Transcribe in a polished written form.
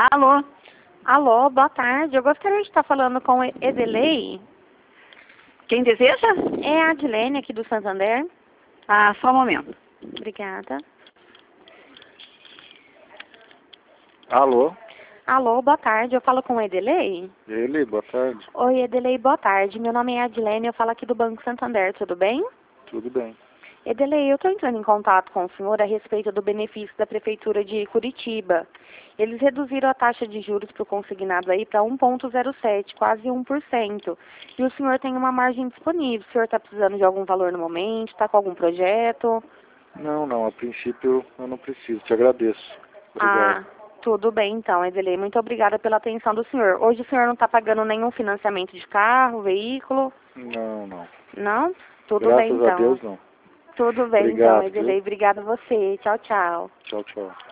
Alô? Alô, boa tarde. Eu gostaria de estar falando com o Edelei. Quem deseja? É a Adilene aqui do Santander. Ah, só um momento. Obrigada. Alô? Alô, boa tarde. Eu falo com o Edelei? Ele, boa tarde. Oi, Edelei, boa tarde. Meu nome é Adilene, eu falo aqui do Banco Santander, tudo bem? Tudo bem. Edelei, eu estou entrando em contato com o senhor a respeito do benefício da Prefeitura de Curitiba. Eles reduziram a taxa de juros para o consignado aí para 1,07, quase 1%. E o senhor tem uma margem disponível. O senhor está precisando de algum valor no momento? Está com algum projeto? Não, a princípio eu não preciso, te agradeço. Ah, Obrigado. tudo bem então, Edelei. Muito obrigada pela atenção do senhor. Hoje o senhor não está pagando nenhum financiamento de carro, veículo? Não. Não? Tudo bem Graças a então. Deus não. Tudo bem então, Obrigado, Edelei. viu? Obrigada a você. Tchau, tchau. Tchau.